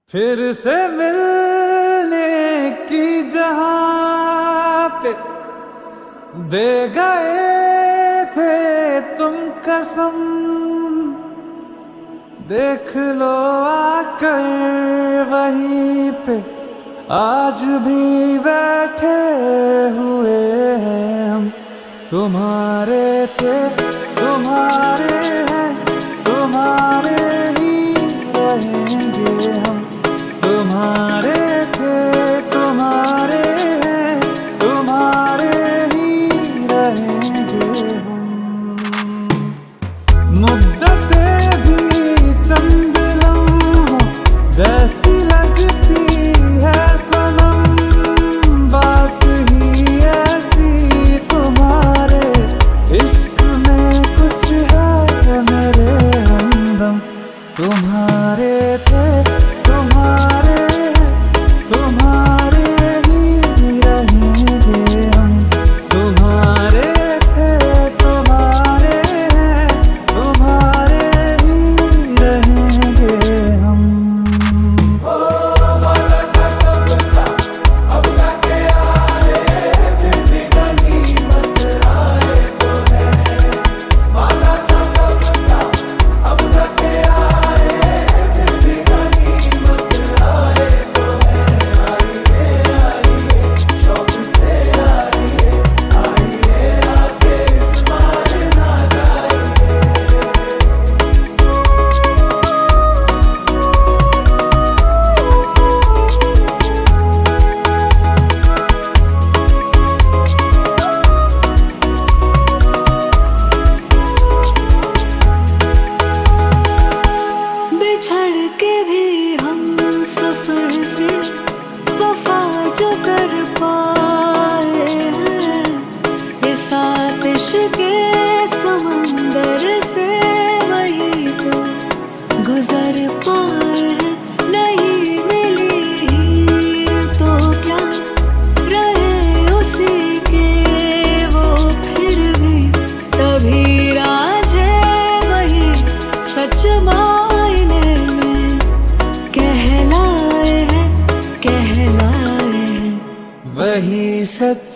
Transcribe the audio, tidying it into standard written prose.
फिर से मिलने की जहां पे दे गए थे तुम कसम, देख लो आकर वहीं पे आज भी बैठे हुए हैं हम। तुम्हारे थे तुम्हारे हैं, तुम्हारे ही रहेंगे हम। तुम्हारे थे तुम्हारे हैं, तुम्हारे ही रहेंगे हम। मुद्दतें भी चंद लम्हों जैसी लगती है सनम, बात ही ऐसी तुम्हारे इश्क में कुछ है मेरे हमदम। तुम्हारे थे तुम्हारे हैं, तुम्हारे ही रहेंगे हम। तुम्हारे थे तुम्हारे हैं, तुम्हारे ही रहेंगे हम। सफर से वफा जो कर पाए हैं, इस आतिश के समंदर से वही तो गुजर पाए हैं। नहीं मिली हीर तो क्या रहे उसी के वो, फिर भी तभी राज है वही सच मायने में कहलाए हैं, कहलाए हैं वही सच